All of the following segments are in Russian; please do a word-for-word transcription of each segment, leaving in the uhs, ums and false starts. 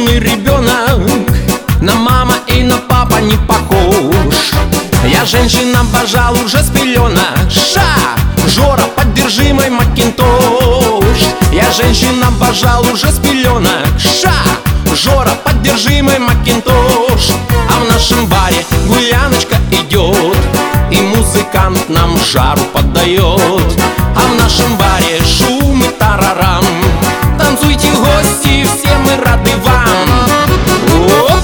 милый ребенок, на мама и на папа не похож. Я женщина, обожал уже с пеленок. Ша! Жора, поддержи мой макинтош. Я женщина, обожал уже с пеленок. Ша! Жора, поддержи мой макинтош. А в нашем баре гуляночка идет, и музыкант нам жару поддает. А в нашем баре шум и тарарам. Танцуйте, гости, все мы рады вам. Оп!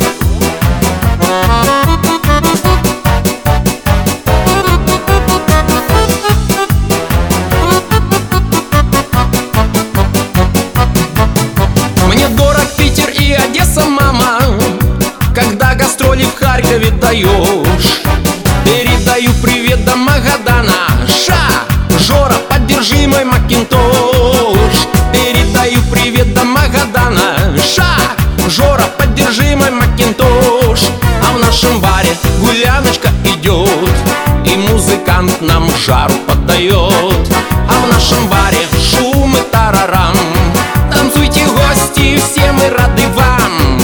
Мне дорог Питер и Одесса, мама, когда гастроли в Харькове даешь. Передаю привет до Магадана. Ша! Жора, поддержи мой макинтош. Передаю привет до Магадана. Ша! Жора, поддержи мой макинтош. А в нашем баре гуляночка идет, и музыкант нам жару поддает. А в нашем баре шум и тарарам. Танцуйте, гости, все мы рады вам.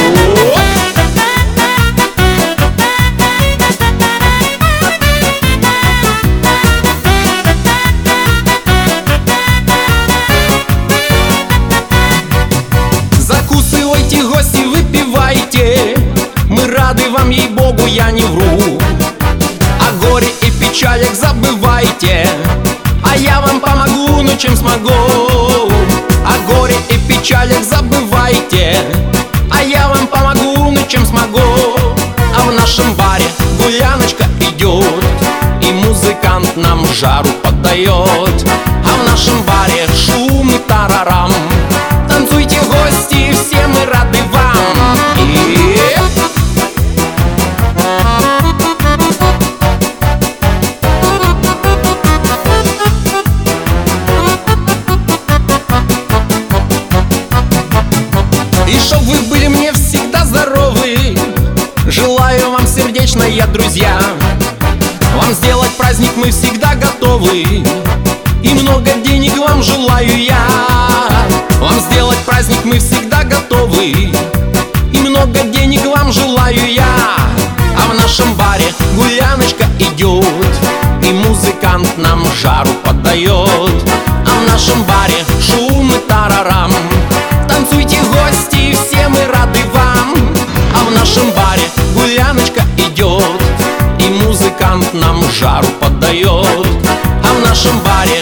Закусывайте, гости, выпивайте, мы рады вам, ей-богу, я не вру. О горе и печалях забывайте, а я вам помогу, ну чем смогу. О горе и печалях забывайте, а я вам помогу, ну чем смогу. А в нашем баре гуляночка идет, и музыкант нам жару поддает. А в нашем баре шум и тарарам. Танцуйте, гости, все мы рады вам. И... И чтоб вы были мне всегда здоровы, желаю вам сердечно я, друзья. Вам сделать праздник мы всегда готовы, и много денег вам желаю я. Вам сделать праздник мы всегда готовы, и много денег вам желаю я. А в нашем баре гуляночка идет, и музыкант нам жару поддает. А в нашем баре шум и тарарам. Танцуйте, гости, все мы рады вам. А в нашем баре гуляночка идет, и музыкант нам жару поддает. А в нашем баре